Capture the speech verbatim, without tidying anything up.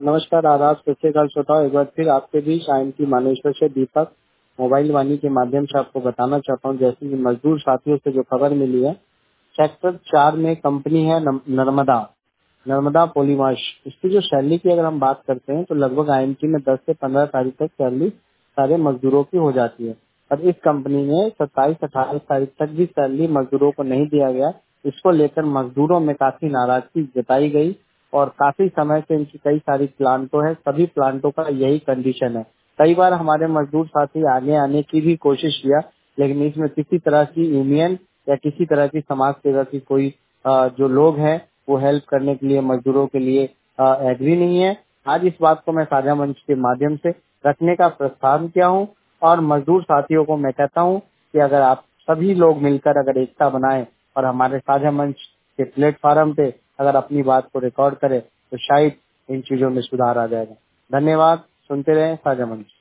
नमस्कार, आदाब, सत श्री अकाल श्रोताओं। एक बार फिर आपके बीच आई एम टी मानेश्वर से दीपक मोबाइल वाणी के माध्यम से आपको बताना चाहता हूँ, जैसे कि मजदूर साथियों से जो खबर मिली है, सेक्टर चार में कंपनी है नम- नर्मदा नर्मदा पॉलीमर्स। इसकी जो सैलरी की अगर हम बात करते हैं तो लगभग आई एम टी में दस से पंद्रह तारीख तक सैलरी सारे मजदूरों की हो जाती है। और इस कंपनी में सत्ताईस अट्ठाईस तारीख तक भी सैलरी मजदूरों को नहीं दिया गया। इसको लेकर मजदूरों में काफी नाराजगी जताई गई और काफी समय से इनकी कई सारी प्लांटों है, सभी प्लांटों का यही कंडीशन है। कई बार हमारे मजदूर साथी आगे आने की भी कोशिश किया, लेकिन इसमें किसी तरह की यूनियन या किसी तरह की समाज सेवा की कोई अ, जो लोग हैं वो हेल्प करने के लिए मजदूरों के लिए एग्री नहीं है। आज इस बात को मैं साझा मंच के माध्यम से रखने का प्रस्ताव किया हूँ और मजदूर साथियों को मैं कहता हूँ कि अगर आप सभी लोग मिलकर अगर एकता बनाएं और हमारे साझा मंच के प्लेटफॉर्म पे अगर अपनी बात को रिकॉर्ड करें तो शायद इन चीजों में सुधार आ जाएगा। धन्यवाद। सुनते रहें साझा मंच।